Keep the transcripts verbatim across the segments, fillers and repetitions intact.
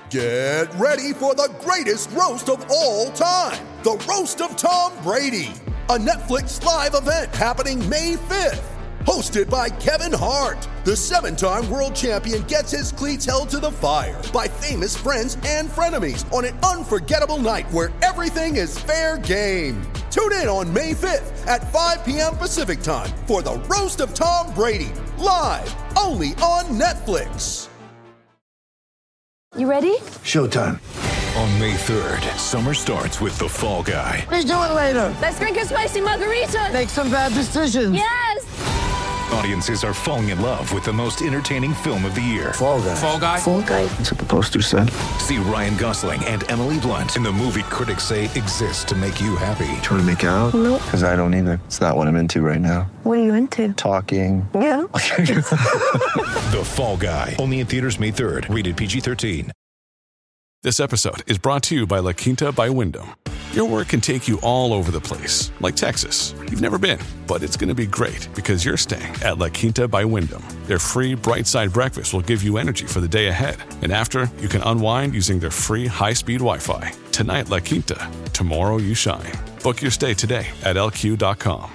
Get ready for the greatest roast of all time, the Roast of Tom Brady, a Netflix live event happening May fifth. Hosted by Kevin Hart, the seven-time world champion gets his cleats held to the fire by famous friends and frenemies on an unforgettable night where everything is fair game. Tune in on May fifth at five p.m. Pacific time for the Roast of Tom Brady, live only on Netflix. You ready? Showtime. On May third, summer starts with The Fall Guy. Let's do it later. Let's drink a spicy margarita. Make some bad decisions. Yes! Audiences are falling in love with the most entertaining film of the year. Fall Guy. Fall Guy? Fall Guy. That's what the poster said. See Ryan Gosling and Emily Blunt in the movie critics say exists to make you happy. Trying to make it out? Nope. Because I don't either. It's not what I'm into right now. What are you into? Talking. Yeah. The Fall Guy. Only in theaters May third. Rated P G thirteen. This episode is brought to you by La Quinta by Wyndham. Your work can take you all over the place, like Texas. You've never been, but it's going to be great because you're staying at La Quinta by Wyndham. Their free Bright Side breakfast will give you energy for the day ahead. And after, you can unwind using their free high-speed Wi-Fi. Tonight, La Quinta. Tomorrow, you shine. Book your stay today at L Q dot com.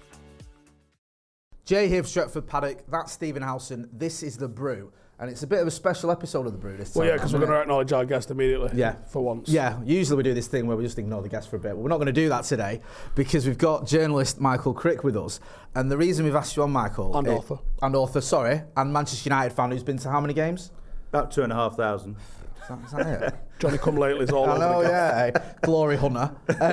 Jay here for Stretford Paddock. That's Stephen Howson. This is The Brew. And it's a bit of a special episode of The Brew this time. Well, yeah, because we're going to acknowledge our guest immediately. Yeah. For once. Yeah, usually we do this thing where we just ignore the guest for a bit. But we're not going to do that today because we've got journalist Michael Crick with us. And the reason we've asked you on, Michael... And it, author. And author, sorry. And Manchester United fan who's been to how many games? About two and a half thousand. Is that, is that it? Johnny Come Lately's all I over know, the yeah. Hey, glory hunter.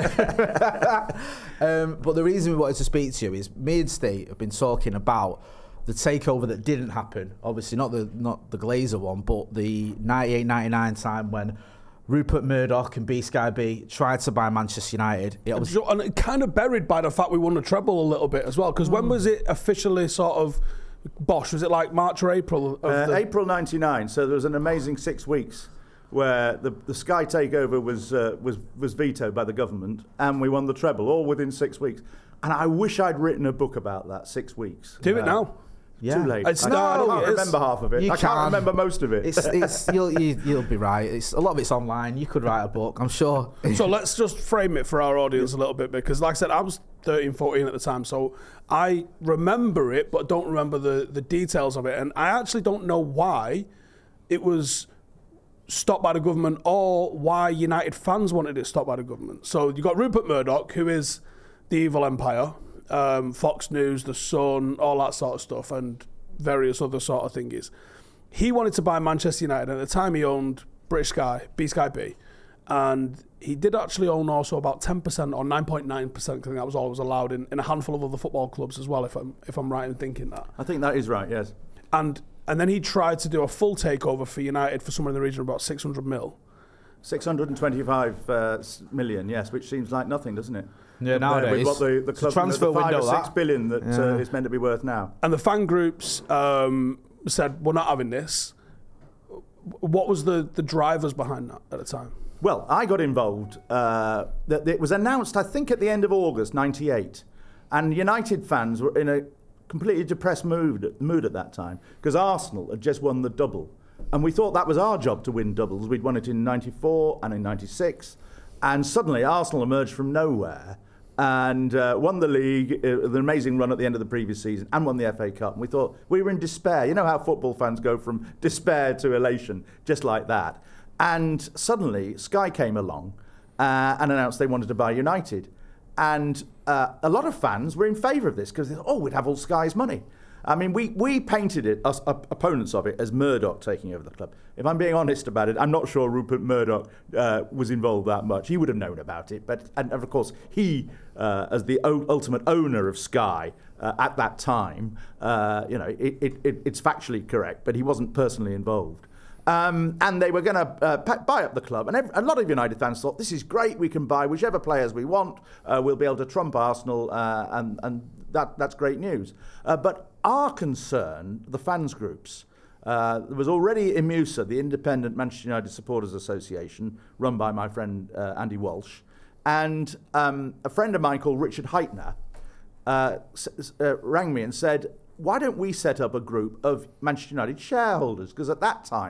um, but the reason we wanted to speak to you is me and Steve have been talking about the takeover that didn't happen, obviously not the not the Glazer one, but the ninety-eight ninety-nine time when Rupert Murdoch and B Sky B tried to buy Manchester United. It was and it kind of buried by the fact we won the treble a little bit as well, because mm. when was it officially sort of bosh? Was it like March or April? Of uh, the... April ninety-nine, so there was an amazing six weeks where the, the Sky takeover was, uh, was, was vetoed by the government and we won the treble, all within six weeks. And I wish I'd written a book about that, six weeks. Do uh, it now. Yeah. Too late. It's I, no, I can't it remember half of it. You I can. can't remember most of it. It's, it's you'll you, you'll be right. It's a lot of it's online. You could write a book, I'm sure. So let's just frame it for our audience a little bit, because like I said, I was thirteen, fourteen at the time, so I remember it, but don't remember the, the details of it. And I actually don't know why it was stopped by the government or why United fans wanted it stopped by the government. So you got Rupert Murdoch, who is the evil empire, um, Fox News, The Sun, all that sort of stuff, and various other sort of thingies. He wanted to buy Manchester United. At the time, he owned British Sky, B Sky B, and he did actually own also about ten percent or nine point nine percent. I think that was all that was allowed in, in a handful of other football clubs as well, if I'm if I'm right in thinking that. I think that is right, yes. And and then he tried to do a full takeover for United for somewhere in the region of about six hundred mil. six hundred twenty-five uh, million, yes, which seems like nothing, doesn't it? Yeah, nowadays. With what the, the club, transfer the five window, or six that. billion that Yeah. uh, it's meant to be worth now. And the fan groups um, said, we're not having this. What was the, the drivers behind that at the time? Well, I got involved. Uh, that it was announced, I think, at the end of August ninety-eight, and United fans were in a completely depressed mood, mood at that time because Arsenal had just won the double, and we thought that was our job to win doubles. We'd won it in ninety-four and in ninety-six, and suddenly Arsenal emerged from nowhere and uh, won the league, uh, an amazing run at the end of the previous season, and won the F A Cup. And we thought we were in despair. You know how football fans go from despair to elation, just like that. And suddenly Sky came along uh, and announced they wanted to buy United. And uh, a lot of fans were in favour of this because they thought, oh, we'd have all Sky's money. I mean, we, we painted it, us uh, opponents of it, as Murdoch taking over the club. If I'm being honest about it, I'm not sure Rupert Murdoch uh, was involved that much. He would have known about it. But and of course, he, uh, as the o- ultimate owner of Sky uh, at that time, uh, you know, it, it, it, it's factually correct, but he wasn't personally involved. Um, and they were going to uh, buy up the club. And every, a lot of United fans thought, this is great, we can buy whichever players we want, uh, we'll be able to trump Arsenal, uh, and, and that, that's great news. Uh, but our concern, the fans groups, uh, there was already I M U S A, the Independent Manchester United Supporters Association, run by my friend uh, Andy Walsh, and um, a friend of mine called Richard Heitner uh, s- uh, rang me and said, why don't we set up a group of Manchester United shareholders? Because at that time,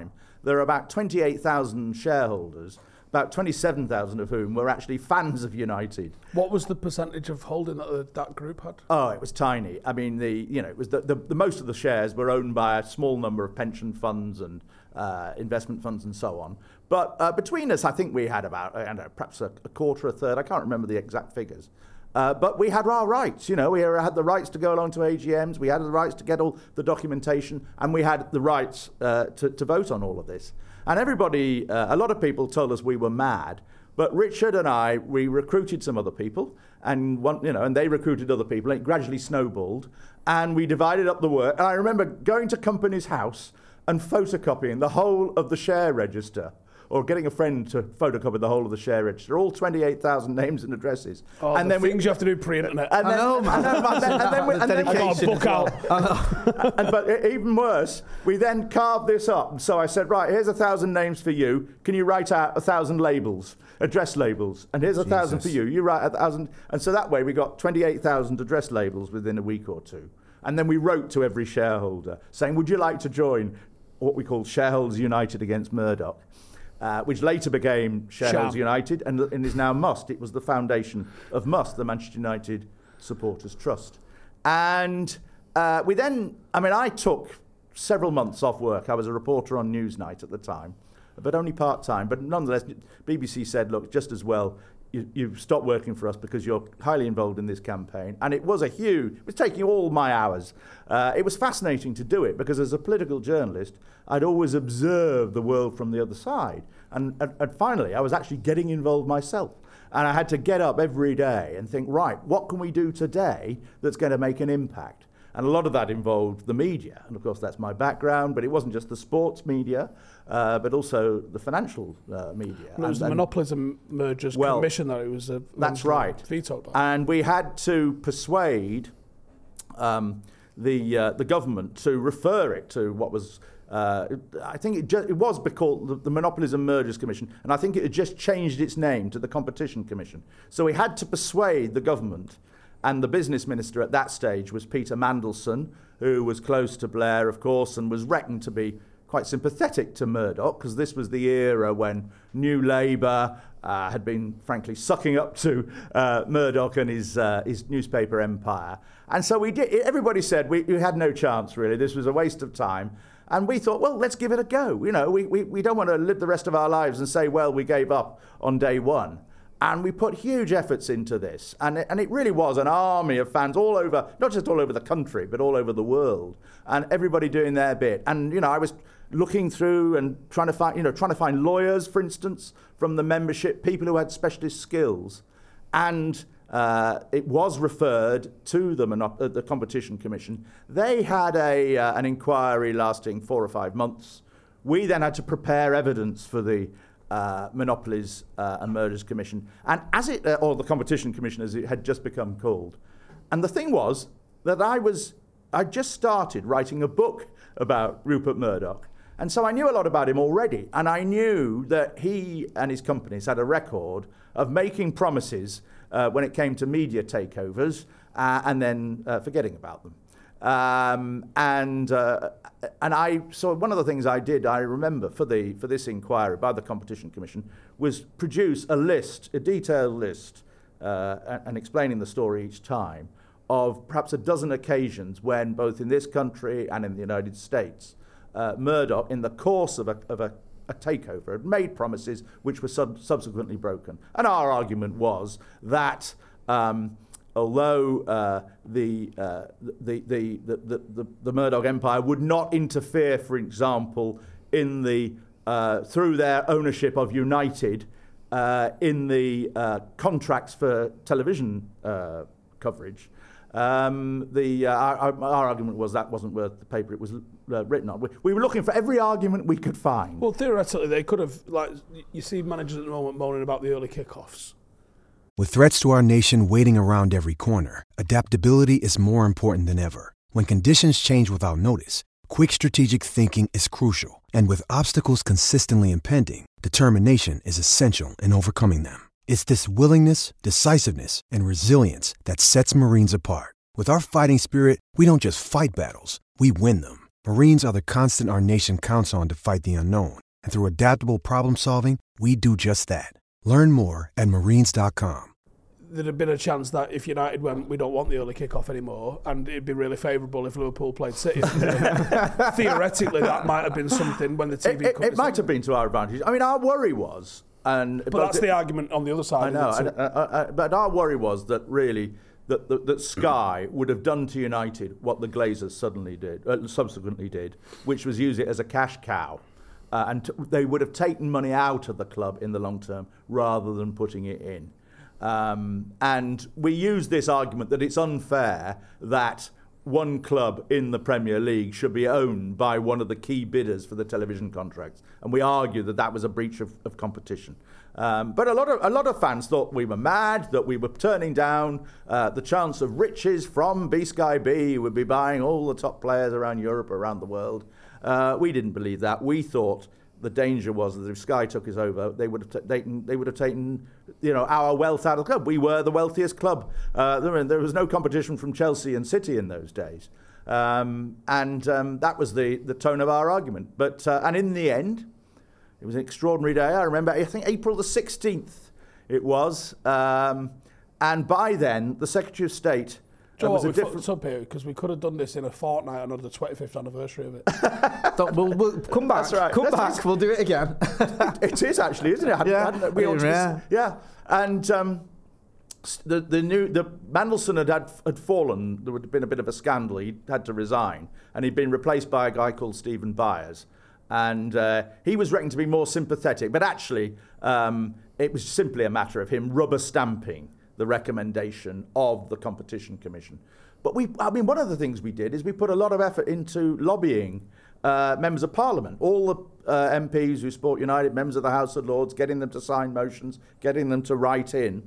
there are about twenty-eight thousand shareholders, about twenty-seven thousand of whom were actually fans of United. What was the percentage of holding that the, that group had? Oh, it was tiny. I mean, the you know, it was the, the, the most of the shares were owned by a small number of pension funds and uh, investment funds and so on. But uh, between us, I think we had about, I don't know, perhaps a, a quarter, a third. I can't remember the exact figures. Uh, but we had our rights, you know, we had the rights to go along to A G Ms, we had the rights to get all the documentation, and we had the rights uh, to, to vote on all of this. And everybody, uh, a lot of people told us we were mad, but Richard and I, we recruited some other people, and one, you know, and they recruited other people, and it gradually snowballed, and we divided up the work. And I remember going to Company's house and photocopying the whole of the share register, or getting a friend to photocopy the whole of the share register, all twenty-eight thousand names and addresses. Oh, and the then things we, you have to do pre-internet. And then, I know, man. And then, and then, and then we, and then we, I got a book out. and, but even worse, we then carved this up. So I said, right, here's a thousand names for you. Can you write out a thousand labels, address labels? And here's a Jesus. thousand for you. You write a thousand. And so that way we got twenty-eight thousand address labels within a week or two. And then we wrote to every shareholder saying, would you like to join what we call Shareholders United Against Murdoch? Uh, which later became Shareholders Sham. United and, and is now Must. It was the foundation of Must, the Manchester United Supporters Trust. And uh, we then, I mean, I took several months off work. I was a reporter on Newsnight at the time, but only part-time. But nonetheless, B B C said, look, just as well, you, you've stopped working for us because you're highly involved in this campaign. And it was a huge, it was taking all my hours. Uh, it was fascinating to do it because as a political journalist, I'd always observed the world from the other side. And, and, and finally, I was actually getting involved myself. And I had to get up every day and think, right, what can we do today that's going to make an impact? And a lot of that involved the media. And of course, that's my background, but it wasn't just the sports media, uh, but also the financial uh, media. And it was and, the Monopolism Mergers well, Commission that it was uh, that's right. vetoed by. And we had to persuade um, the, uh, the government to refer it to what was Uh, I think it, ju- it was called the, the Monopolism Mergers Commission, and I think it had just changed its name to the Competition Commission. So we had to persuade the government, and the business minister at that stage was Peter Mandelson, who was close to Blair, of course, and was reckoned to be quite sympathetic to Murdoch, because this was the era when New Labour uh, had been, frankly, sucking up to uh, Murdoch and his uh, his newspaper empire. And so we did. Everybody said we, we had no chance, really. This was a waste of time. And we thought, well, let's give it a go. You know, we, we, we don't want to live the rest of our lives and say, well, we gave up on day one. And we put huge efforts into this. And it, and it really was an army of fans all over, not just all over the country, but all over the world. And everybody doing their bit. And, you know, I was looking through and trying to find, you know, trying to find lawyers, for instance, from the membership, people who had specialist skills. And Uh, it was referred to the, Monop- uh, the Competition Commission. They had a uh, an inquiry lasting four or five months. We then had to prepare evidence for the uh, Monopolies uh, and Mergers Commission, and as it, uh, or the Competition Commission, as it had just become called. And the thing was that I was, I just started writing a book about Rupert Murdoch, and so I knew a lot about him already, and I knew that he and his companies had a record of making promises Uh, when it came to media takeovers, uh, and then uh, forgetting about them. Um, and uh, and I so one of the things I did, I remember for the for this inquiry by the Competition Commission, was produce a list, a detailed list, uh, and, and explaining the story each time of perhaps a dozen occasions when both in this country and in the United States, uh, Murdoch, in the course of a of a a takeover, had made promises which were sub- subsequently broken. And our argument was that um, although uh, the, uh, the, the, the, the, the, the Murdoch Empire would not interfere, for example, in the, uh, through their ownership of United, uh, in the uh, contracts for television uh, coverage, Um, the uh, our, our argument was that wasn't worth the paper it was uh, written on. We, we were looking for every argument we could find. Well, theoretically, they could have, like, you see managers at the moment moaning about the early kickoffs. With threats to our nation waiting around every corner, adaptability is more important than ever. When conditions change without notice, quick strategic thinking is crucial. And with obstacles consistently impending, determination is essential in overcoming them. It's this willingness, decisiveness, and resilience that sets Marines apart. With our fighting spirit, we don't just fight battles, we win them. Marines are the constant our nation counts on to fight the unknown. And through adaptable problem solving, we do just that. Learn more at marines dot com. There'd have been a chance that if United went, we don't want the early kick-off anymore, and it'd be really favourable if Liverpool played City. Theoretically, that might have been something when the T V... It, it, it might have been to our advantage. I mean, our worry was... and But, but that's it, the argument on the other side. I know, isn't it? I, I, I, but our worry was that really... That, that, that Sky would have done to United what the Glazers suddenly did, uh, subsequently did, which was use it as a cash cow. Uh, and t- they would have taken money out of the club in the long term rather than putting it in. Um, and we use this argument that it's unfair that one club in the Premier League should be owned by one of the key bidders for the television contracts. And we argue that that was a breach of, of competition. Um, but a lot of a lot of fans thought we were mad, that we were turning down uh, the chance of riches from B Sky B, who would be buying all the top players around Europe, around the world. Uh, we didn't believe that. We thought the danger was that if Sky took us over, they would have t- taken they would have taken you know our wealth out of the club. We were the wealthiest club. Uh, there, there was no competition from Chelsea and City in those days, um, and um, that was the the tone of our argument. But uh, and in the end, it was an extraordinary day. I remember, I think April the sixteenth it was, um, and by then the Secretary of State. Joe, was a we different... fucked up here because we could have done this in a fortnight on the twenty-fifth anniversary of it. we'll, we'll come back. That's right. Come That's back. just... We'll do it again. It is actually, isn't it? Yeah. Hadn't, we ought to yeah. Be, yeah. And um, the the new the Mandelson had, had had fallen. There had been a bit of a scandal. He had to resign, and he'd been replaced by a guy called Stephen Byers. And uh, he was reckoned to be more sympathetic, but actually um, it was simply a matter of him rubber stamping the recommendation of the Competition Commission. But we, I mean, one of the things we did is we put a lot of effort into lobbying uh, members of Parliament, all the uh, M Ps who support United, members of the House of Lords, getting them to sign motions, getting them to write in.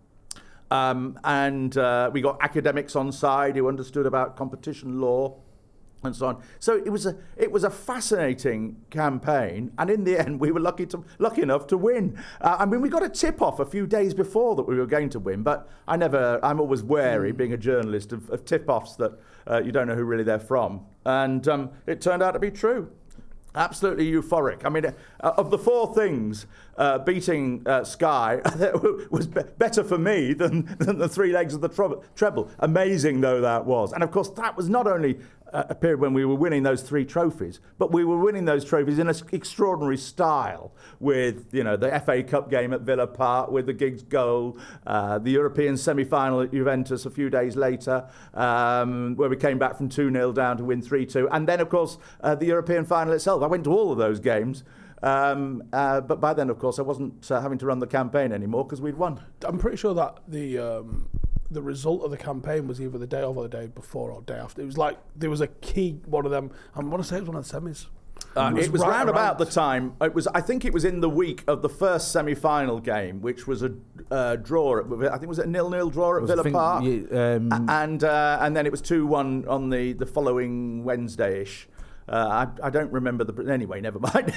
Um, and uh, we got academics on side who understood about competition law and so on. So it was a it was a fascinating campaign, and in the end we were lucky to lucky enough to win. Uh, I mean, we got a tip off a few days before that we were going to win, but I never. I'm always wary, being a journalist, of, of tip offs that uh, you don't know who really they're from, and um, it turned out to be true. Absolutely euphoric. I mean, uh, of the four things, uh, beating uh, Sky was be- better for me than, than the three legs of the treble, treble, amazing though that was. And of course, that was not only uh, a period when we were winning those three trophies, but we were winning those trophies in an extraordinary style with, you know, the F A Cup game at Villa Park, with the Giggs goal, uh, the European semi-final at Juventus a few days later, um, where we came back from two nil down to win three two. And then, of course, uh, the European final itself. I went to all of those games, um, uh, but by then, of course, I wasn't uh, having to run the campaign anymore because we'd won. I'm pretty sure that the um, the result of the campaign was either the day of or the day before or day after. It was like there was a key one of them. I want to say it was one of the semis. Uh, it was, it was right round around about the time. It was. I think it was in the week of the first semi-final game, which was a uh, draw. At, I think it was a nil-nil draw at Villa Park, you, um, and uh, and then it was two one on the, the following Wednesday-ish. Uh, I, I don't remember the... Anyway, never mind.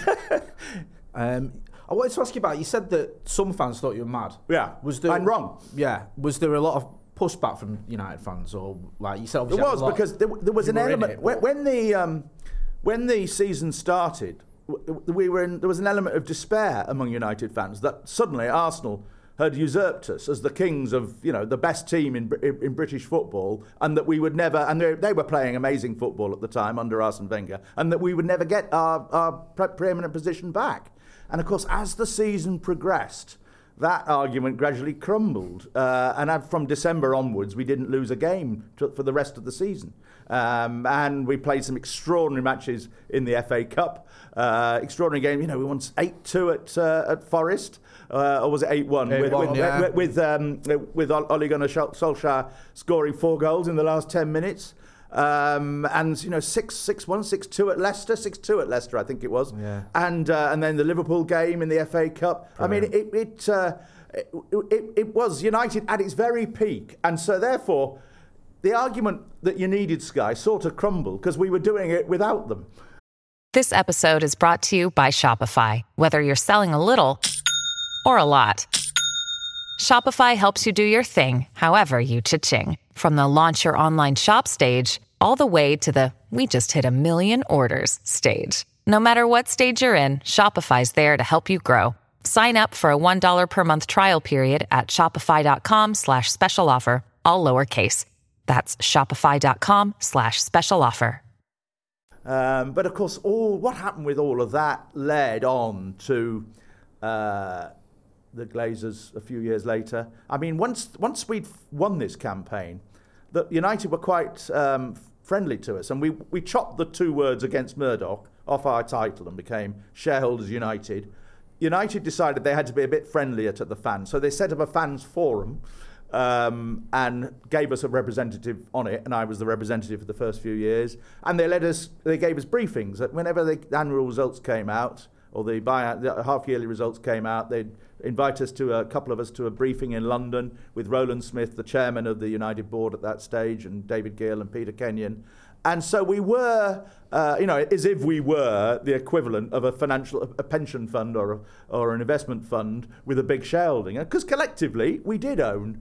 um, I wanted to ask you about... You said that some fans thought you were mad. Yeah, was there, I'm wrong. Yeah. Was there a lot of pushback from United fans? Or, like, you said... There was, because there, there was an element... It, when, when, the, um, when the season started, we were in, there was an element of despair among United fans that suddenly Arsenal had usurped us as the kings of, you know, the best team in in British football, and that we would never, and they, they were playing amazing football at the time under Arsene Wenger, and that we would never get our, our pre- preeminent position back. And of course, as the season progressed, that argument gradually crumbled, uh, and from December onwards, we didn't lose a game to, for the rest of the season. Um, and we played some extraordinary matches in the F A Cup. Uh, extraordinary game, you know, we won eight two at uh, at Forest. Uh, or was it eight one? With, with, yeah. with, with, um, with Ole Gunnar Solskjaer scoring four goals in the last ten minutes. Um, and, you know, six six one, six two at Leicester, six two at Leicester, I think it was. Yeah. And uh, and then the Liverpool game in the F A Cup. Brilliant. I mean, it it, uh, it it it was United at its very peak. And so, therefore, the argument that you needed Sky sort of crumbled because we were doing it without them. This episode is brought to you by Shopify. Whether you're selling a little or a lot, Shopify helps you do your thing, however you cha-ching. From the launch your online shop stage, all the way to the we just hit a million orders stage. No matter what stage you're in, Shopify's there to help you grow. Sign up for a one dollar per month trial period at shopify.com slash special offer, all lowercase. That's shopify.com slash special offer. Um, but of course, all what happened with all of that led on to uh, the Glazers a few years later. I mean, once once we'd won this campaign, the United were quite um, friendly to us, and we, we chopped the two words against Murdoch off our title and became Shareholders United. United decided they had to be a bit friendlier to the fans, so they set up a fans forum um, and gave us a representative on it, and I was the representative for the first few years. And they let us, they gave us briefings that whenever the annual results came out or the, buyout, the half-yearly results came out, they'd invite us to a couple of us to a briefing in London with Roland Smith, the chairman of the United board at that stage, and David Gill and Peter Kenyon. And so we were, uh, you know, as if we were the equivalent of a financial, a pension fund or a, or an investment fund with a big shareholding. Because collectively, we did own,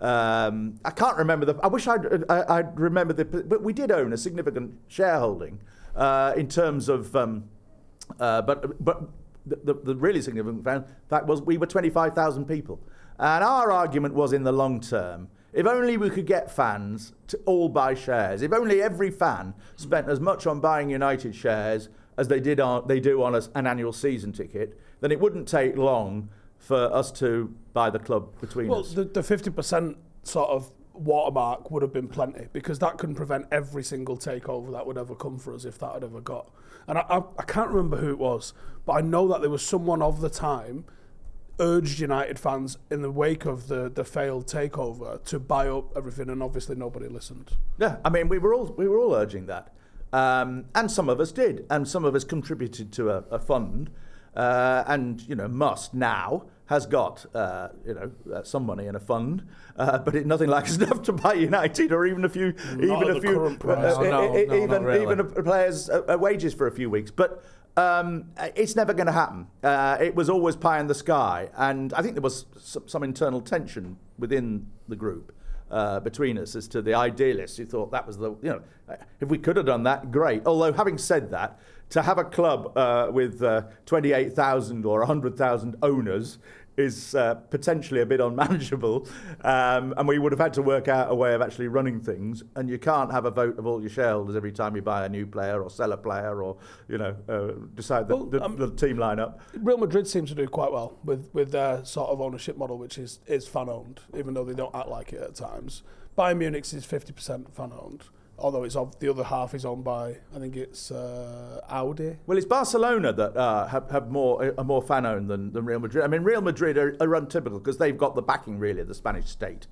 um, I can't remember the, I wish I'd, I, I'd remember the, but we did own a significant shareholding uh, in terms of, um, uh, but but the, the, the really significant fact was we were twenty-five thousand people. And our argument was in the long term, if only we could get fans to all buy shares, if only every fan spent as much on buying United shares as they did on, they do on a, an annual season ticket, then it wouldn't take long for us to buy the club between well, us. Well, the, the fifty percent sort of watermark would have been plenty, because that couldn't prevent every single takeover that would ever come for us if that had ever got. And I, I, I can't remember who it was, but I know that there was someone of the time urged United fans in the wake of the, the failed takeover to buy up everything, and obviously nobody listened. Yeah, I mean, we were all we were all urging that, um, and some of us did, and some of us contributed to a, a fund, uh, and you know, Must now has got uh, you know uh, some money in a fund, uh, but it nothing like enough to buy United or even a few Not even at a the few current price. uh, No, no, e- no, even not really. even a players' uh, wages for a few weeks, but. Um, it's never going to happen. Uh, it was always pie in the sky, and I think there was some, some internal tension within the group uh, between us as to the idealists who thought that was the, you know, if we could have done that, great. Although having said that, to have a club uh, with uh, twenty-eight thousand or one hundred thousand owners is uh, potentially a bit unmanageable, um, and we would have had to work out a way of actually running things. And you can't have a vote of all your shareholders every time you buy a new player or sell a player or, you know, uh, decide the, Well, the, um, the team lineup. Real Madrid seems to do quite well with, with their sort of ownership model, which is, is fan-owned, even though they don't act like it at times. Bayern Munich's is fifty percent fan-owned, although it's of, the other half is owned by, I think it's uh, Audi. Well, it's Barcelona that uh, have, have more are more fan-owned than, than Real Madrid. I mean, Real Madrid are, are untypical because they've got the backing, really, of the Spanish state.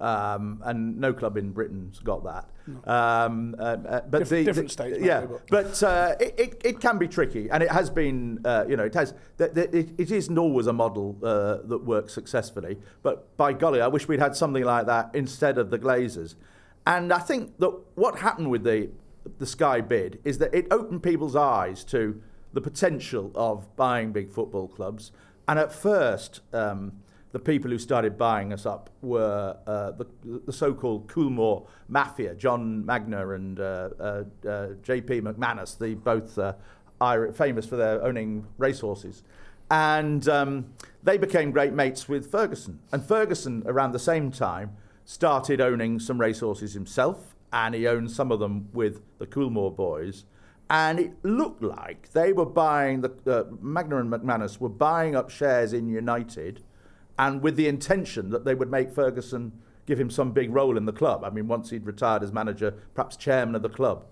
Um, and no club in Britain's got that. No. Um, uh, uh, but Dif- the, different the, states, yeah. maybe, But, but uh, it, it, it can be tricky, and it has been. Uh, you know, it has. Th- th- it, it isn't always a model uh, that works successfully. But by golly, I wish we'd had something like that instead of the Glazers. And I think that what happened with the the Sky bid is that it opened people's eyes to the potential of buying big football clubs. And at first, um, the people who started buying us up were uh, the, the so-called Coolmore Mafia, John Magner and uh, uh, uh, J P McManus, the both uh, Irish, famous for their owning racehorses. And um, they became great mates with Ferguson. And Ferguson, around the same time, started owning some racehorses himself, and he owned some of them with the Coolmore boys. And it looked like they were buying, the uh, Magner and McManus were buying up shares in United, and with the intention that they would make Ferguson give him some big role in the club. I mean, once he'd retired as manager, perhaps chairman of the club.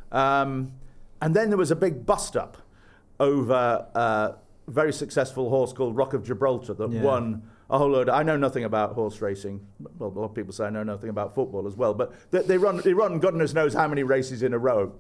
Um, and then there was a big bust-up over a very successful horse called Rock of Gibraltar that Yeah. won a whole load. I know nothing about horse racing. Well, a lot of people say I know nothing about football as well. But they, they run, they run goodness knows how many races in a row.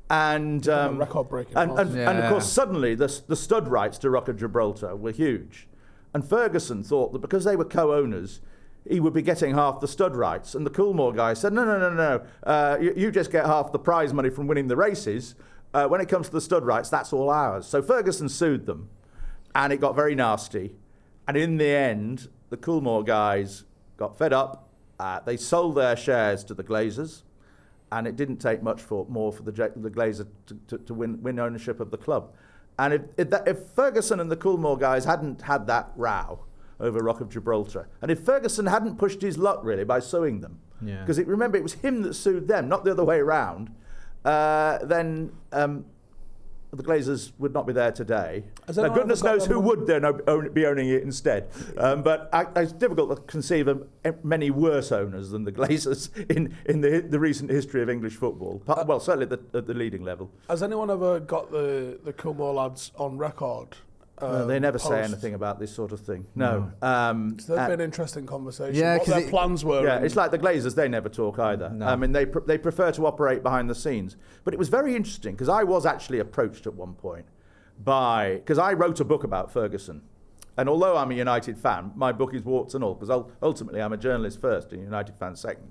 And um, record-breaking and, and, Yeah. and of course, suddenly the, the stud rights to Rock of Gibraltar were huge. And Ferguson thought that because they were co-owners, he would be getting half the stud rights. And the Coolmore guy said, no, no, no, no. Uh, you, you just get half the prize money from winning the races. Uh, when it comes to the stud rights, that's all ours. So Ferguson sued them, and it got very nasty. And in the end, the Coolmore guys got fed up. Uh, they sold their shares to the Glazers, and it didn't take much for, more for the, the Glazer to, to, to win, win ownership of the club. And if, if, that, if Ferguson and the Coolmore guys hadn't had that row over Rock of Gibraltar, and if Ferguson hadn't pushed his luck really by suing them, because Yeah. remember it was him that sued them, not the other way around, uh, then um, the Glazers would not be there today. Has Now, anyone goodness ever got knows who them- would then own, be owning it instead. Um, but I, it's difficult to conceive of many worse owners than the Glazers in, in the, the recent history of English football. Pa- Well, certainly at the, at the leading level. Has anyone ever got the, the Coolmore lads on record? Uh, um, they never say post? anything about this sort of thing. No. Um, So there's uh, been interesting conversation. Yeah, what 'cause their it- plans were. Yeah, and- it's like the Glazers, they never talk either. No. I mean, they pr- they prefer to operate behind the scenes. But it was very interesting because I was actually approached at one point by, because I wrote a book about Ferguson. And although I'm a United fan, my book is warts and all, because ultimately I'm a journalist first and a United fan second.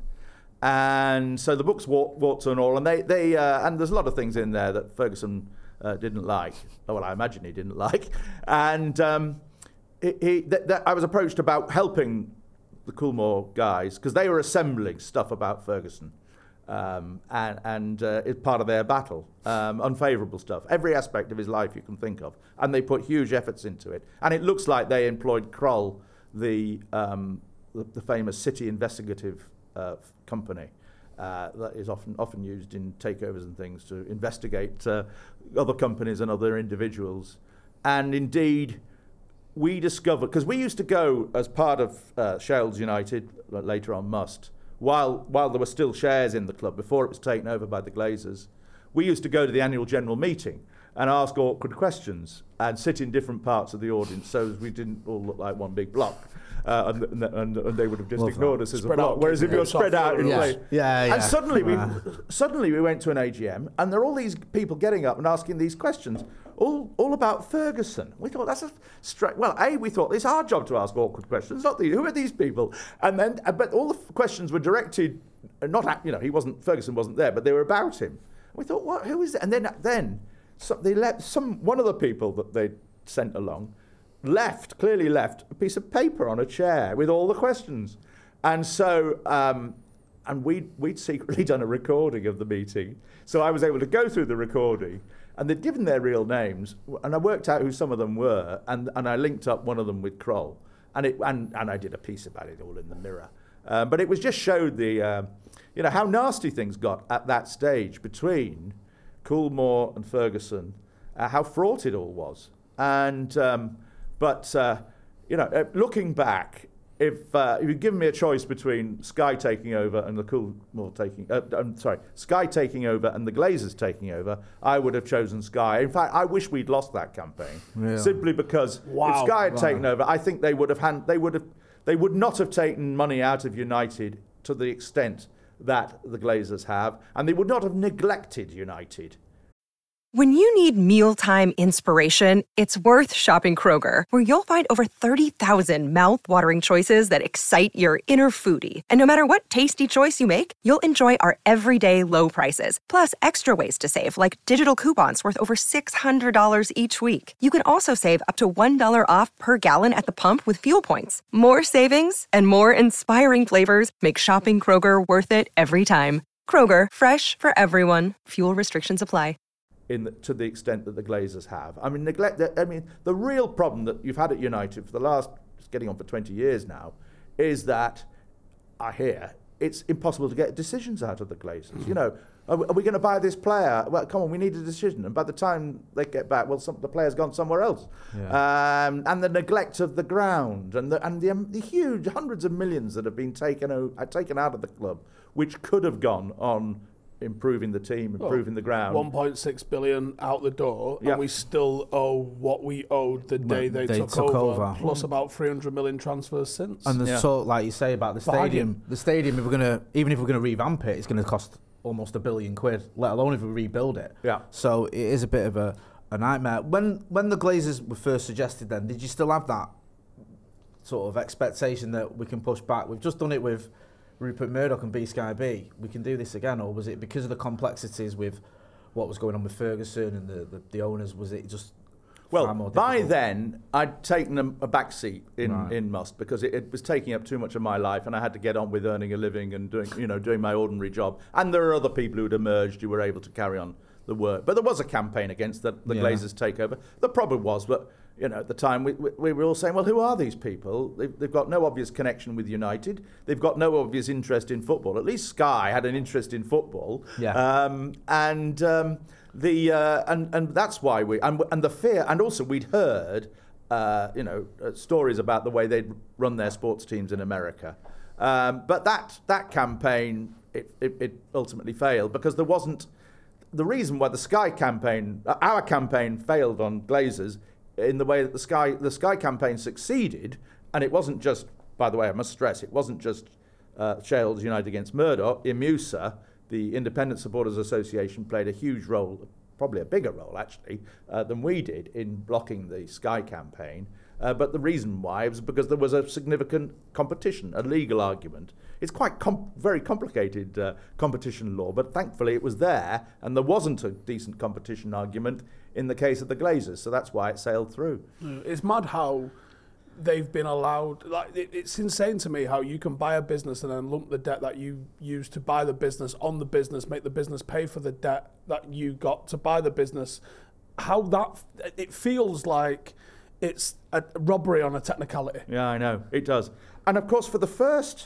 And so the book's wart, warts and all, and they, they uh, and there's a lot of things in there that Ferguson uh, didn't like. Well, I imagine he didn't like. And um, he, he, th- th- I was approached about helping the Coolmore guys because they were assembling stuff about Ferguson, um, and, and uh, it's part of their battle, um, unfavourable stuff, every aspect of his life you can think of, and they put huge efforts into it. And it looks like they employed Kroll, the um, the, the famous City Investigative uh, company. Uh, that is often often used in takeovers and things to investigate uh, other companies and other individuals. And indeed, we discovered, because we used to go as part of uh, Shales United, later on Must, while while there were still shares in the club, before it was taken over by the Glazers, we used to go to the annual general meeting and ask awkward questions and sit in different parts of the audience so as we didn't all look like one big block. Uh, and, and, and, and they would have just Love ignored that. us as Spread a block. out, Whereas if keeping you're it spread soft out in floor. place, Yeah, yeah. and suddenly we Yeah. suddenly we went to an A G M, and there are all these people getting up and asking these questions, all all about Ferguson. We thought that's a straight. Well, a we thought it's our job to ask awkward questions, not the who are these people? And then, uh, but all the f- questions were directed, uh, not at, you know, he wasn't Ferguson wasn't there, but they were about him. We thought, what? Who is it? And then then so they let some one of the people that they sent along left, clearly left, a piece of paper on a chair with all the questions. And so, um, and we'd, we'd secretly done a recording of the meeting. So I was able to go through the recording, and they'd given their real names, and I worked out who some of them were, and, and I linked up one of them with Kroll. And, it, and, and I did a piece about it all in the Mirror. Um, but it was just showed the, uh, you know, how nasty things got at that stage between Coolmore and Ferguson, uh, how fraught it all was. And... Um, But, uh, you know, uh, looking back, if uh, if you'd given me a choice between Sky taking over and the Coolmore taking, uh, I'm sorry, Sky taking over and the Glazers taking over, I would have chosen Sky. In fact, I wish we'd lost that campaign, Really? simply because Wow. if Sky had Wow. taken over, I think they would have hand, they would have they would not have taken money out of United to the extent that the Glazers have, and they would not have neglected United. When you need mealtime inspiration, it's worth shopping Kroger, where you'll find over thirty thousand mouth-watering choices that excite your inner foodie. And no matter what tasty choice you make, you'll enjoy our everyday low prices, plus extra ways to save, like digital coupons worth over six hundred dollars each week. You can also save up to one dollar off per gallon at the pump with fuel points. More savings and more inspiring flavors make shopping Kroger worth it every time. Kroger, fresh for everyone. Fuel restrictions apply. In the, to the extent that the Glazers have. I mean, neglect. The, I mean, the real problem that you've had at United for the last, it's getting on for twenty years now, is that I hear it's impossible to get decisions out of the Glazers. You know, are, we- are we going to buy this player? Well, come on, we need a decision. And by the time they get back, well, some, the player's gone somewhere else. Um, and the neglect of the ground and the and the, um, the huge hundreds of millions that have been taken o- uh, taken out of the club, which could have gone on improving the team, improving the ground. one point six billion out the door, Yeah. and we still owe what we owed the day they, they took, took over, over. plus about three hundred million transfers since. And there's Yeah. talk, like you say, about the Bargain. stadium. The stadium, if we're gonna, even if we're gonna revamp it, it's gonna cost almost a billion quid. Let alone if we rebuild it. Yeah. So it is a bit of a, a nightmare. When when the Glazers were first suggested, then did you still have that sort of expectation that we can push back? We've just done it with Rupert Murdoch and B Sky B. We can do this again, or was it because of the complexities with what was going on with Ferguson and the the, the owners? Was it just far Well, more by difficult? then, I'd taken a, a back seat in, Right. in Must because it, it was taking up too much of my life, and I had to get on with earning a living and doing, you know, doing my ordinary job. And there are other people who'd emerged who were able to carry on the work. But there was a campaign against the, the Yeah. Glazers takeover. There probably was, but you know, at the time we, we, we were all saying, well, who are these people? They've, they've got no obvious connection with United. They've got no obvious interest in football. At least Sky had an interest in football. Yeah. Um, and um, the uh, and and that's why we and and the fear, and also we'd heard, uh, you know, uh, stories about the way they'd run their sports teams in America. Um, but that that campaign it, it, it ultimately failed because there wasn't the reason why the Sky campaign, uh, our campaign, failed on Glazers in the way that the Sky the Sky campaign succeeded, and it wasn't just, by the way, I must stress, it wasn't just uh, Shareholders United against Murdoch. IMUSA, the Independent Supporters Association, played a huge role, probably a bigger role actually, uh, than we did in blocking the Sky campaign. Uh, but the reason why was because there was a significant competition, a legal argument. It's quite com- very complicated uh, competition law, but thankfully it was there, and there wasn't a decent competition argument in the case of the Glazers, so that's why it sailed through. It's mad how they've been allowed, like it, it's insane to me how you can buy a business and then lump the debt that you used to buy the business on the business, make the business pay for the debt that you got to buy the business. How that, it feels like it's a robbery on a technicality. Yeah, I know, it does. And of course, for the first,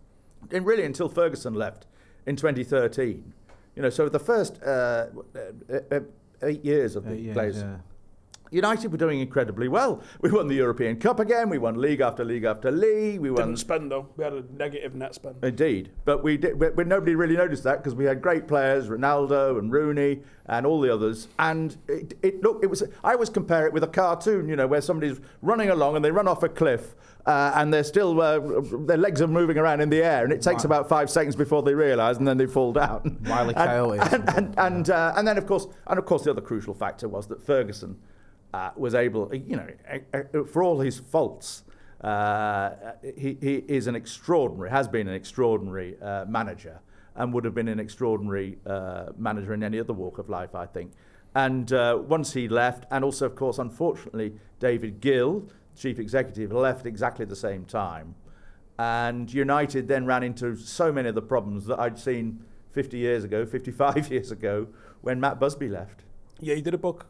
and really until Ferguson left in twenty thirteen, you know, so the first uh, uh, eight years of the Eight years, Glazers, yeah. United were doing incredibly well. We won the European Cup again. We won league after league after league. We won. Didn't spend though. We had a negative net spend. Indeed, but we did. We, we, nobody really noticed that because we had great players, Ronaldo and Rooney and all the others. And it, it look, it was. I always compare it with a cartoon, you know, where somebody's running along and they run off a cliff. Uh, and they're still, uh, their legs are moving around in the air, and it takes about five seconds before they realise, and then they fall down. Wile E. Coyote. And and and, uh, and then of course, and of course, the other crucial factor was that Ferguson uh, was able, you know, uh, for all his faults, uh, he, he is an extraordinary, has been an extraordinary uh, manager, and would have been an extraordinary uh, manager in any other walk of life, I think. And uh, once he left, and also, of course, unfortunately, David Gill, chief executive, left exactly the same time, and United then ran into so many of the problems that I'd seen fifty years ago, fifty-five years ago, when Matt Busby left. Yeah, he did a book,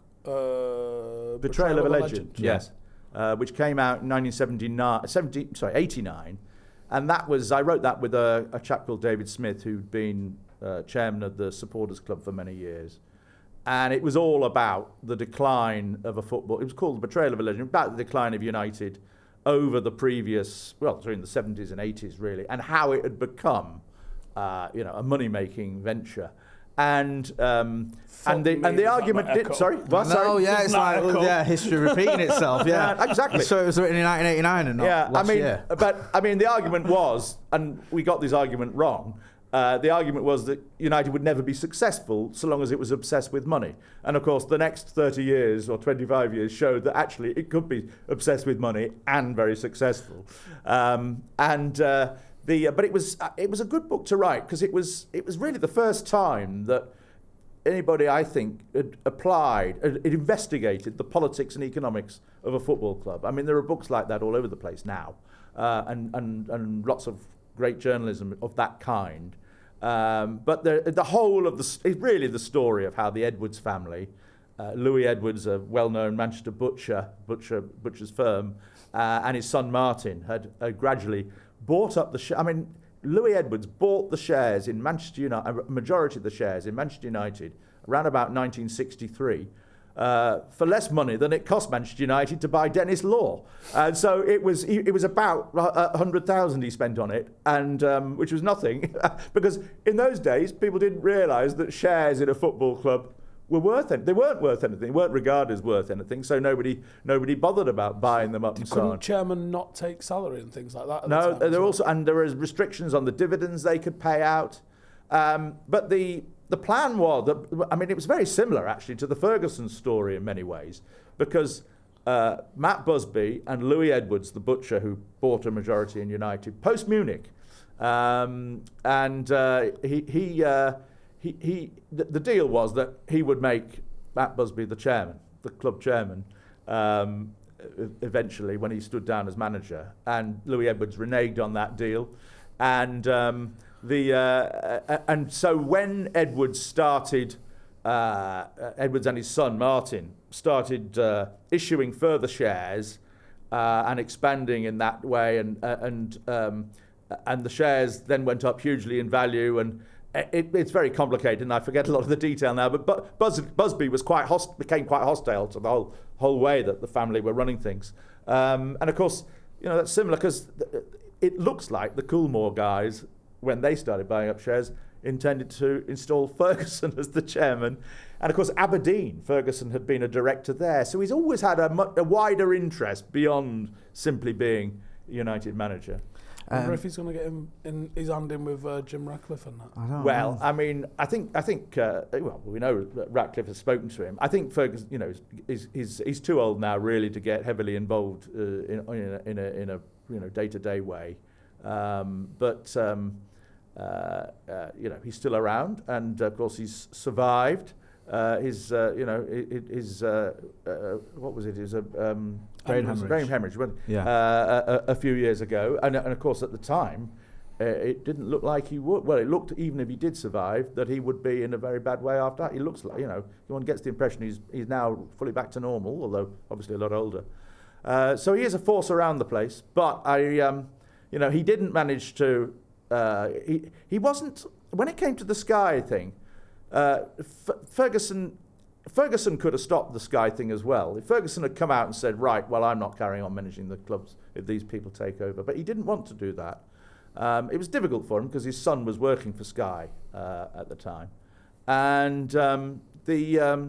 uh, Betrayal, Betrayal of a Legend, Legend. yes, uh, which came out in nineteen seventy-nine, seventy, sorry, eighty-nine, and that was I wrote that with a, a chap called David Smith, who'd been uh, chairman of the Supporters Club for many years. And it was all about the decline of a football. It was called The Betrayal of a Legend, about the decline of United over the previous, well, during the seventies and eighties, really, and how it had become, uh, you know, a money-making venture. And um, and the me, and the is that argument not did. echo? Sorry, what? No, Sorry? yeah, it's Not like echo. yeah, history repeating itself. Yeah, Yeah, exactly. So it was written in nineteen eighty-nine and not Yeah, I last mean, year. but I mean, the argument was, and we got this argument wrong. Uh, the argument was that United would never be successful so long as it was obsessed with money. And of course, the next thirty years or twenty-five years showed that actually it could be obsessed with money and very successful. Um, and uh, the uh, but it was uh, it was a good book to write because it was it was really the first time that anybody, I think, had applied, had, had investigated the politics and economics of a football club. I mean, there are books like that all over the place now, uh, and and and lots of great journalism of that kind. Um, but the, the whole of the, it's really the story of how the Edwards family, uh, Louis Edwards, a well-known Manchester butcher, butcher butcher's firm, uh, and his son Martin had uh, gradually bought up the sh- I mean, Louis Edwards bought the shares in Manchester United, a majority of the shares in Manchester United around about nineteen sixty-three. Uh, for less money than it cost Manchester United to buy Dennis Law, and so it was. It was about a hundred thousand he spent on it, and um, which was nothing, because in those days people didn't realise that shares in a football club were worth it. They weren't worth anything. They weren't regarded as worth anything. So nobody nobody bothered about buying them up and so Couldn't on. chairman not take salary and things like that? At No, the time there as also and there was restrictions on the dividends they could pay out. Um, but the the plan was that, I mean, it was very similar actually to the Ferguson story in many ways, because uh, Matt Busby and Louis Edwards, the butcher who bought a majority in United post Munich, um, and uh, he he, uh, he he the, the deal was that he would make Matt Busby the chairman, the club chairman. Um, eventually, when he stood down as manager, and Louis Edwards reneged on that deal, and um, the uh, and so when Edwards started uh, Edwards and his son Martin started uh, issuing further shares uh, and expanding in that way, and uh, and um, and the shares then went up hugely in value, and it, it's very complicated, and I forget a lot of the detail now. But Bus- Busby was quite host- became quite hostile to the whole whole way that the family were running things, um, and of course, you know, that's similar because th- it looks like the Coolmore guys, when they started buying up shares, intended to install Ferguson as the chairman. And of course, Aberdeen, Ferguson had been a director there. So he's always had a, mu- a wider interest beyond simply being United manager. I wonder Um, if he's going to get him in his hand in with uh, Jim Ratcliffe and that. I don't Well, know. I mean, I think, I think, uh, well, we know that Ratcliffe has spoken to him. I think Ferguson, you know, is he's he's too old now really to get heavily involved uh, in, in a in a in a you know day-to-day way. Um, but um, uh, uh, you know, he's still around, and of course he's survived. Uh, his, uh, you know, his, uh, uh, what was it? His uh, um, brain hemorrhage. Brain hemorrhage. wasn't it? Yeah. Uh, a, a few years ago, and, and of course at the time, uh, it didn't look like he would. Well, it looked, even if he did survive, that he would be in a very bad way after that. He looks like, you know, one gets the impression he's he's now fully back to normal, although obviously a lot older. Uh, so he is a force around the place, but I, um, you know, he didn't manage to. Uh, he he wasn't when it came to the Sky thing. Uh, F- Ferguson Ferguson could have stopped the Sky thing as well. If Ferguson had come out and said, right, well, I'm not carrying on managing the clubs if these people take over. But he didn't want to do that. Um, it was difficult for him because his son was working for Sky uh, at the time. And um, the um,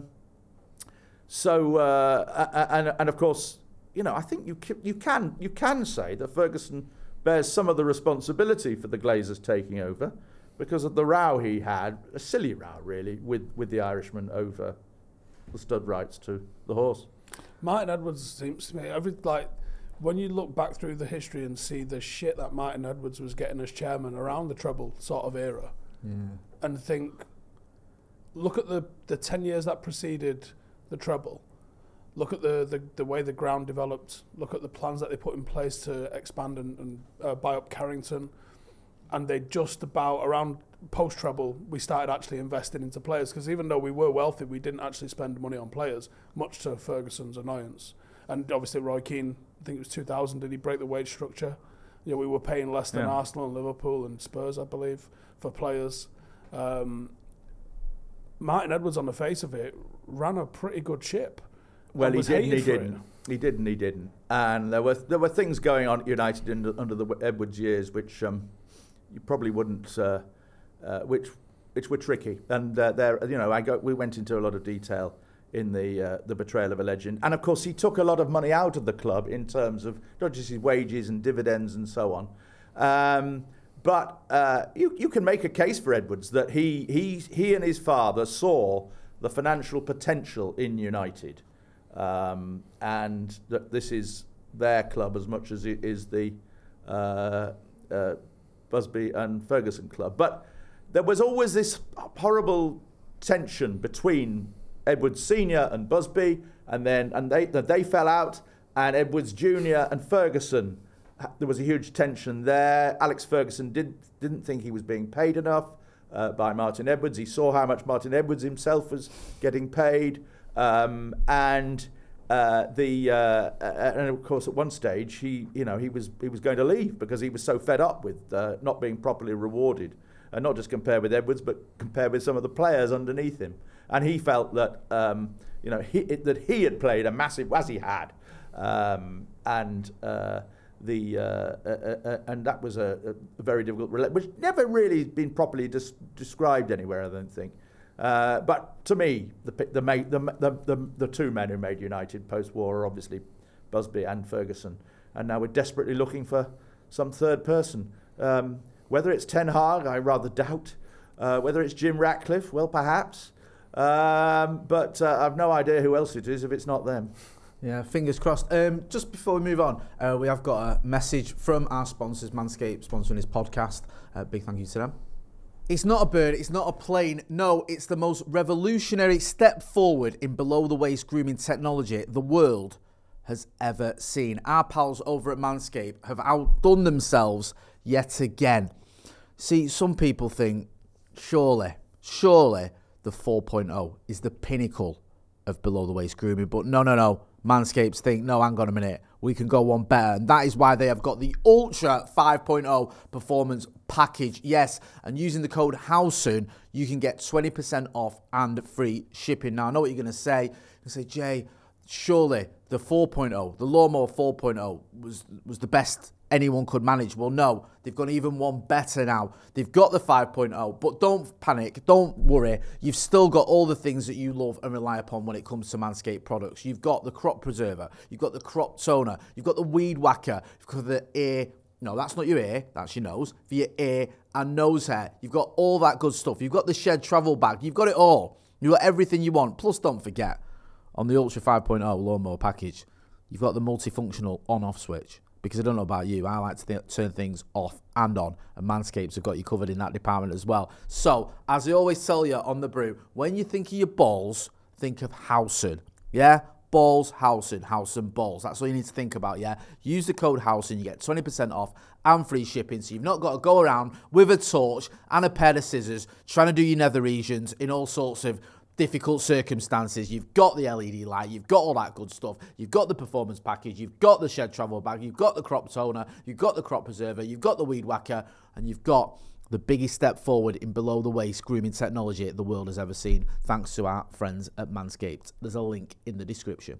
so uh, and and of course, you know, I think you you can you can say that Ferguson bears some of the responsibility for the Glazers taking over, because of the row he had, a silly row really, with, with the Irishman over the stud rights to the horse. Martin Edwards seems to me, every, like, when you look back through the history and see the shit that Martin Edwards was getting as chairman around the treble sort of era, Yeah. and think, look at the, the ten years that preceded the treble, look at the, the, the way the ground developed, look at the plans that they put in place to expand and, and uh, buy up Carrington, and they just about, around post-treble, we started actually investing into players, because even though we were wealthy, we didn't actually spend money on players, much to Ferguson's annoyance. And obviously Roy Keane, I think it was two thousand, did he break the wage structure? You know, we were paying less than Yeah. Arsenal and Liverpool and Spurs, I believe, for players. Um, Martin Edwards, on the face of it, ran a pretty good ship. Well, and he was did and he hated for it. didn't. He did and he didn't. And there were there were things going on at United in the, under the Edwards years which um, you probably wouldn't, uh, uh, which which were tricky. And uh, there, you know, I go, we went into a lot of detail in the uh, the betrayal of a legend. And of course, he took a lot of money out of the club in terms of not just his wages and dividends and so on. Um, but uh, you you can make a case for Edwards that he he he and his father saw the financial potential in United. Um, and that this is their club as much as it is the uh, uh, Busby and Ferguson club. But there was always this horrible tension between Edwards Senior and Busby, and then and they they fell out, and Edwards Junior and Ferguson. There was a huge tension there. Alex Ferguson did didn't think he was being paid enough uh, by Martin Edwards. He saw how much Martin Edwards himself was getting paid. Um, and uh, the uh, and of course at one stage he you know he was he was going to leave because he was so fed up with uh, not being properly rewarded, and not just compared with Edwards but compared with some of the players underneath him. And he felt that um, you know he, it, that he had played a massive, as he had, um, and uh, the uh, uh, uh, and that was a, a very difficult rela- which never really been properly dis- described anywhere, I don't think. Uh, but to me, the the, the the the the two men who made United post-war are obviously Busby and Ferguson, and now we're desperately looking for some third person. Um, whether it's Ten Hag, I rather doubt. Uh, whether it's Jim Ratcliffe, well, perhaps. Um, but uh, I've no idea who else it is if it's not them. Yeah, fingers crossed. Um, just before we move on, uh, we have got a message from our sponsors, Manscaped, sponsoring this podcast. Uh, big thank you to them. It's not a bird, it's not a plane. No, it's the most revolutionary step forward in below-the-waist grooming technology the world has ever seen. Our pals over at Manscaped have outdone themselves yet again. See, some people think, surely, surely, the four point oh is the pinnacle of below-the-waist grooming. But no, no, no. Manscaped think, no, hang on a minute. We can go one better. And that is why they have got the Ultra five point oh Performance Package. Yes, and using the code HOWSOON, you can get twenty percent off and free shipping. Now, I know what you're going to say. You're going to say, Jay, surely the four point oh, the Lawnmower four point oh was, was the best anyone could manage. Well, no, they've got even one better now. They've got the five point oh, but don't panic, don't worry. You've still got all the things that you love and rely upon when it comes to Manscaped products. You've got the crop preserver, you've got the crop toner, you've got the weed whacker, you've got the ear, no, that's not your ear, that's your nose, for your ear and nose hair. You've got all that good stuff. You've got the shed travel bag, you've got it all. You've got everything you want. Plus, don't forget, on the Ultra five point oh Lawnmower Package, you've got the multifunctional on-off switch. Because I don't know about you, I like to th- turn things off and on, and Manscaped have got you covered in that department as well. So, as I always tell you on the brew, when you think of your balls, think of Howson. Yeah? Balls, Howson, Howson balls. That's all you need to think about, yeah? Use the code Howson, you get twenty percent off and free shipping, so you've not got to go around with a torch and a pair of scissors trying to do your nether regions in all sorts of difficult circumstances. You've got the L E D light, you've got all that good stuff, you've got the performance package, you've got the shed travel bag, you've got the crop toner, you've got the crop preserver, you've got the weed whacker, and you've got the biggest step forward in below the waist grooming technology the world has ever seen, thanks to our friends at Manscaped. There's a link in the description.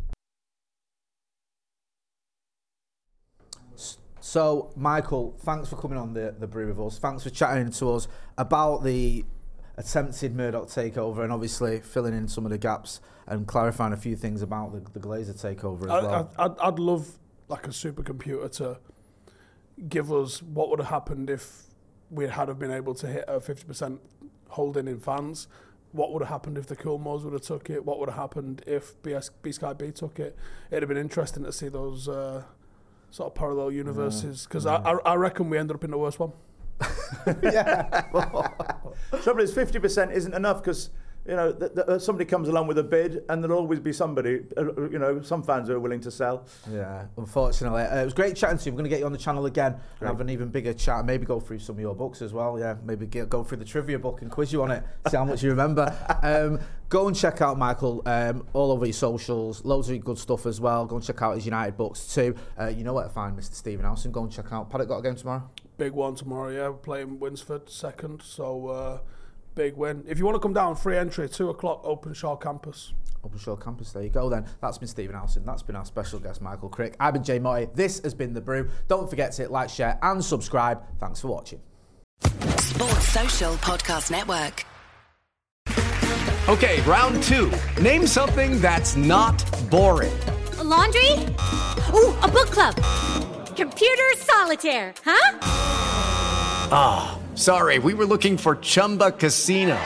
So, Michael, thanks for coming on the, the brew with us. Thanks for chatting to us about the attempted Murdoch takeover and obviously filling in some of the gaps and clarifying a few things about the, the Glazer takeover as I, well. I'd, I'd love like a supercomputer to give us what would have happened if we had have been able to hit a fifty percent holding in fans. What would have happened if the Coolmores would have took it? What would have happened if B S, B Sky B took it? It'd have been interesting to see those uh, sort of parallel universes because yeah, yeah. I, I reckon we ended up in the worst one. yeah. Trouble is, fifty percent isn't enough because, you know, th- th- somebody comes along with a bid and there'll always be somebody, uh, you know, some fans are willing to sell. Yeah, unfortunately. Uh, it was great chatting to you. We're going to get you on the channel again great. and have an even bigger chat. Maybe go through some of your books as well. Yeah, maybe get, go through the trivia book and quiz you on it, see how much you remember. Um, go and check out Michael um, all over your socials. Loads of good stuff as well. Go and check out his United books too. Uh, you know where to find Mister Stephen Howson. Go and check out. Paddock got a game tomorrow? Big one tomorrow, yeah. We're playing Winsford second, so uh, big win. If you want to come down, free entry, two o'clock, Openshaw campus. Openshaw campus, there you go then. That's been Stephen Howson. That's been our special guest, Michael Crick. I've been Jay Motti. This has been The Brew. Don't forget to hit like, share and subscribe. Thanks for watching. Sports Social Podcast Network. Okay, round two. Name something that's not boring. A laundry? Ooh, a book club. Computer solitaire, huh? Ah, oh, sorry, we were looking for Chumba Casino.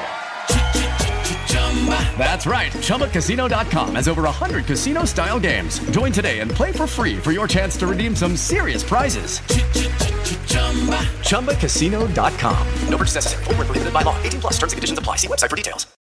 That's right, Chumba Casino dot com has over one hundred casino-style games. Join today and play for free for your chance to redeem some serious prizes. Chumba Casino dot com. No purchase necessary. Void where prohibited by law. eighteen plus terms and conditions apply. See website for details.